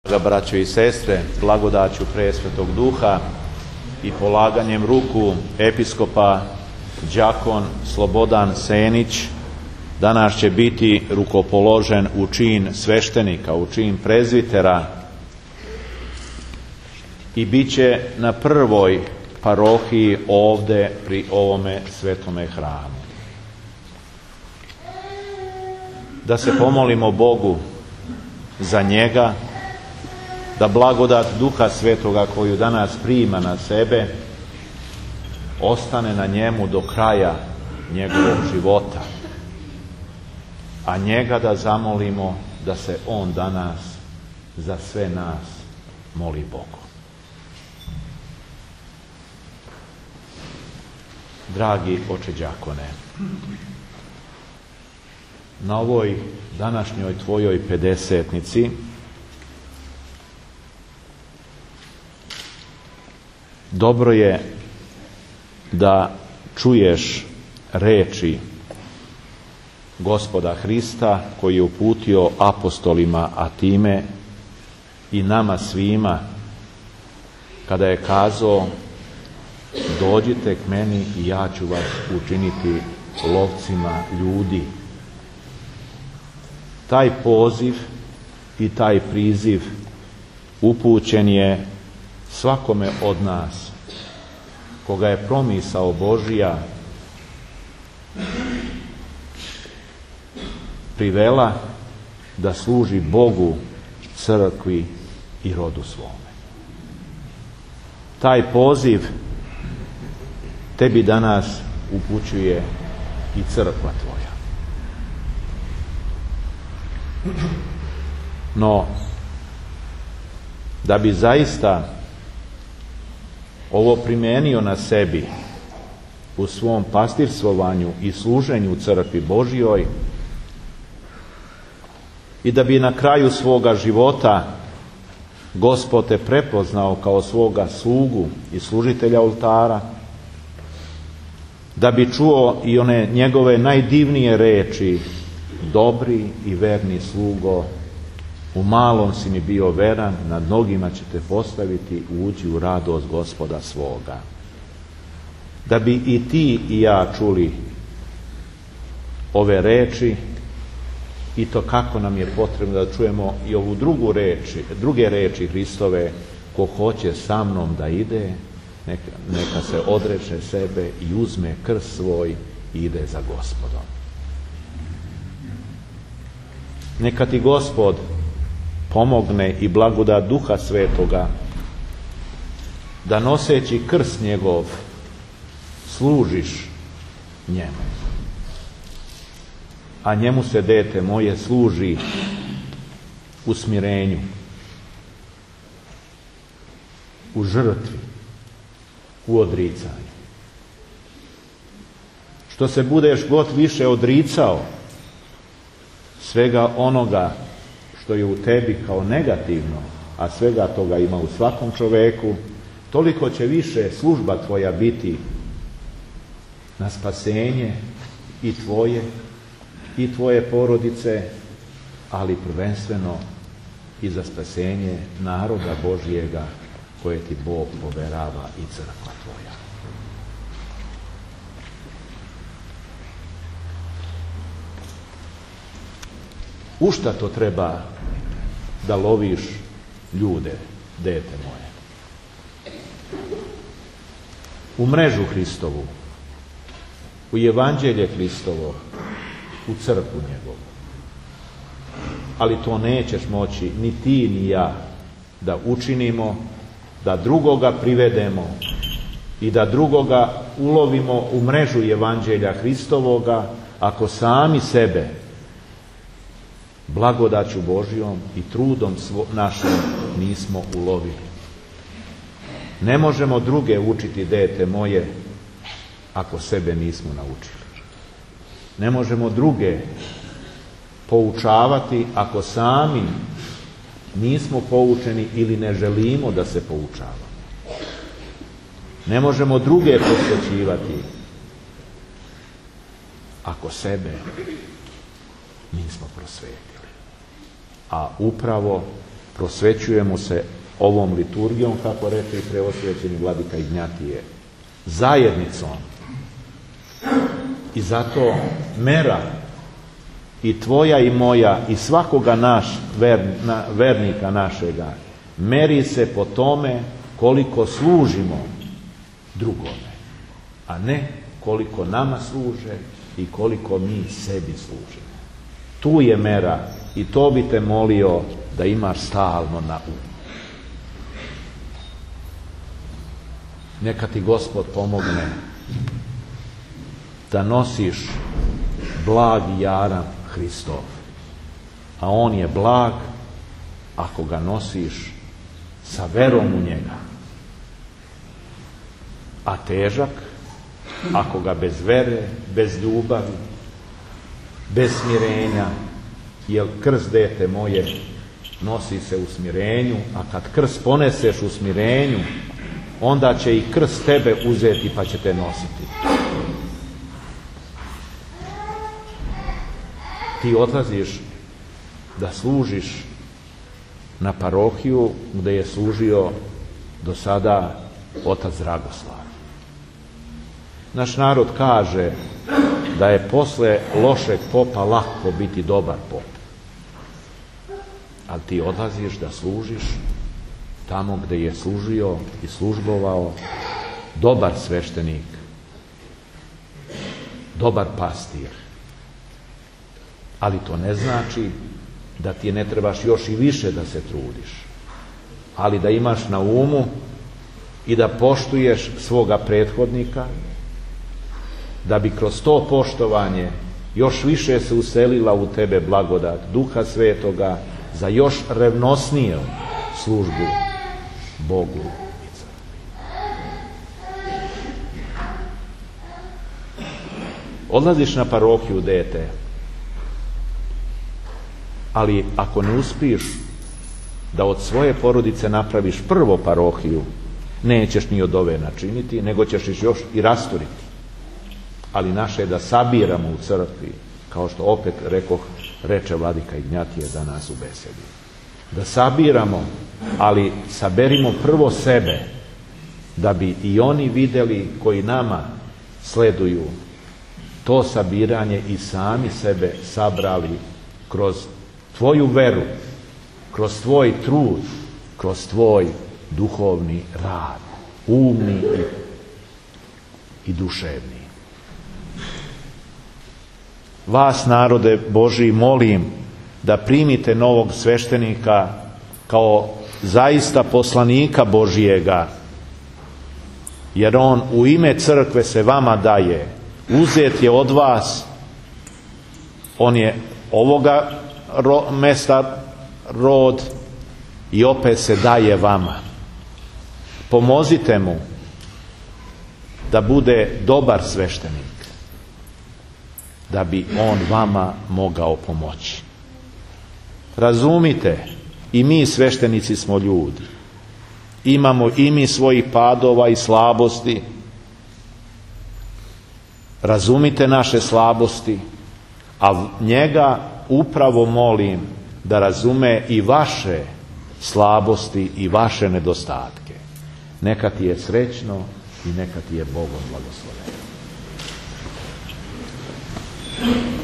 Braćo i sestre, blagodaću Presvetog Duha i polaganjem ruku episkopa đakon Slobodan Senić danas će biti rukopoložen u čin sveštenika, u čin prezvitera i bit će na prvoj parohiji ovde pri ovome svetome hramu. Da se pomolimo Bogu za njega, da blagodat Duha Svetoga koju danas prima na sebe ostane na njemu do kraja njegovog života, a njega da zamolimo da se on danas za sve nas moli Bogu. Dragi oče đakone, na ovoj današnjoj tvojoj pedesetnici dobro je da čuješ reči Gospoda Hrista koji je uputio apostolima, a time i nama svima, kada je kazao: dođite k meni i ja ću vas učiniti lovcima ljudi. Taj poziv i taj priziv upućen je svakome od nas koga je promisao Božija privela da služi Bogu, crkvi i rodu svome. Taj poziv tebi danas upućuje i crkva tvoja. No, da bi zaista ovo primenio na sebi u svom pastirstovanju i služenju u crkvi Božjoj i da bi na kraju svoga života Gospod te prepoznao kao svoga slugu i služitelja oltara, da bi čuo i one njegove najdivnije reči: dobri i verni slugo, u malom si mi bio veran, nad mnogima će te postaviti, uđi u radost Gospoda svoga. Da bi i ti i ja čuli ove reči, i to kako nam je potrebno da čujemo i ovu druge reči Hristove: ko hoće sa mnom da ide, neka se odreče sebe i uzme krst svoj i ide za Gospodom. Neka ti Gospod pomogne i blagodat Duha Svetoga da noseći krst njegov služiš njemu. A njemu se, dete moje, služi u smirenju, u žrtvi, u odricanju. Što se budeš god više odricao svega onoga što je u tebi kao negativno, a svega toga ima u svakom čoveku, toliko će više služba tvoja biti na spasenje i tvoje porodice, ali prvenstveno i za spasenje naroda Božjega koje ti Bog poverava i crkva tvoja. U šta to treba da loviš ljude, dete moje? U mrežu Hristovu, u evanđelje Hristovo, u crkvu njegovu. Ali to nećeš moći ni ti ni ja da učinimo, da drugoga privedemo i da drugoga ulovimo u mrežu evanđelja Hristovoga, ako sami sebe blagodaću Božjom i trudom našim nismo ulovili. Ne možemo druge učiti, dete moje, ako sebe nismo naučili. Ne možemo druge poučavati ako sami nismo poučeni ili ne želimo da se poučavamo. Ne možemo druge posvećivati ako sebe nismo prosvetili. A upravo prosvećujemo se ovom liturgijom, kako reče i preosvećeni vladika Ignjatije, zajednicom. I zato mera i tvoja i moja i svakoga vernika našega meri se po tome koliko služimo drugome, a ne koliko nama služe i koliko mi sebi služimo. Tu je mera i to bi te molio da imaš stalno na umu. Neka ti Gospod pomogne da nosiš blagi jaram Hristov, a on je blag ako ga nosiš sa verom u njega, a težak ako ga bez vere, bez ljubavi, bez smirenja, jer krst, dete moje, nosi se u smirenju, a kad krst poneseš u smirenju, onda će i krst tebe uzeti pa će te nositi. Ti odlaziš da služiš na parohiju gde je služio do sada otac Dragoslav. Naš narod kaže da je posle lošeg popa lako biti dobar pop. Ali ti odlaziš da služiš tamo gde je služio i službovao dobar sveštenik, dobar pastir. Ali to ne znači da ti ne trebaš još i više da se trudiš, ali da imaš na umu i da poštuješ svoga prethodnika, da bi kroz to poštovanje još više se uselila u tebe blagodat Duha Svetoga za još revnosniju službu Bogu i crkvi. Odlaziš na parohiju, dete, ali ako ne uspiješ da od svoje porodice napraviš prvo parohiju, nećeš ni od ove načiniti, nego ćeš još i rasturiti. Ali naše je da sabiramo u crkvi, kao što opet reče vladika Ignjatije danas u besedi. Da sabiramo, ali saberimo prvo sebe, da bi i oni vidjeli koji nama sleduju to sabiranje i sami sebe sabrali kroz tvoju veru, kroz tvoj trud, kroz tvoj duhovni rad, umni i duševni. Vas, narode Božji, molim da primite novog sveštenika kao zaista poslanika Božijega, jer on u ime crkve se vama daje, uzet je od vas, on je ovoga mesta rod i opet se daje vama. Pomozite mu da bude dobar sveštenik, da bi on vama mogao pomoći. Razumite, i mi sveštenici smo ljudi. Imamo i mi svojih padova i slabosti. Razumite naše slabosti, a njega upravo molim da razume i vaše slabosti i vaše nedostatke. Neka ti je srećno i neka ti je Bogom blagosloveno.